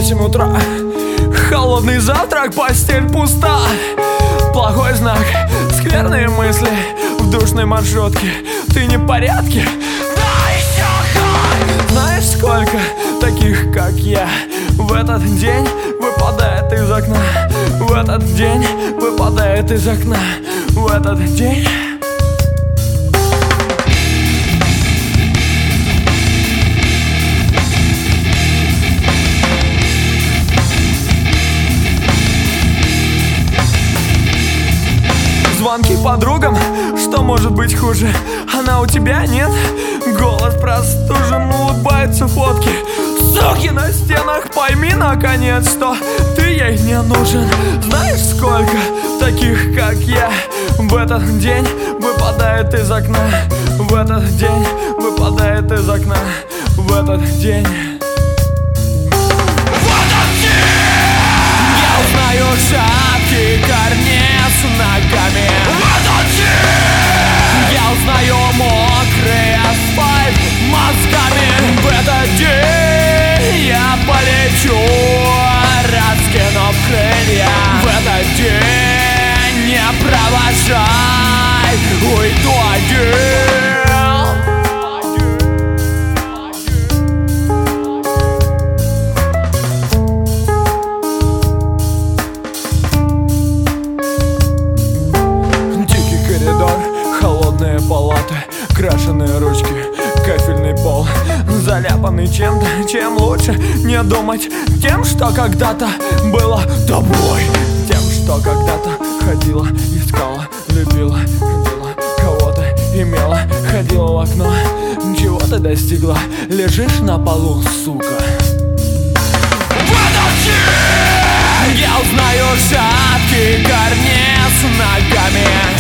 8 утра, холодный завтрак, постель пуста. Плохой знак, скверные мысли в душной маршрутке. Ты не в порядке? Да еще как! Знаешь, сколько таких, как я, в этот день выпадает из окна. В этот день выпадает из окна. В этот день. Звонки подругам, что может быть хуже? Она у тебя нет? Голос простужен, улыбаются фотки. Суки на стенах, пойми наконец, что ты ей не нужен. Знаешь, сколько таких, как я, в этот день выпадает из окна. В этот день выпадает из окна. В этот день. Я узнаю шапки, карниз ногами. Я узнаю мокрый асфальт мозгами. В этот день я полечу, раскинув крылья. В этот день не провожай, уйду один. Холодные палаты, крашеные ручки, кафельный пол, заляпанный чем-то, чем лучше не думать тем, что когда-то было тобой. Тем, что когда-то ходила, искала, любила, ждала, кого-то имела, ходила в окно, чего ты достигла, лежишь на полу, сука. Я узнаю шапки, карниз ногами.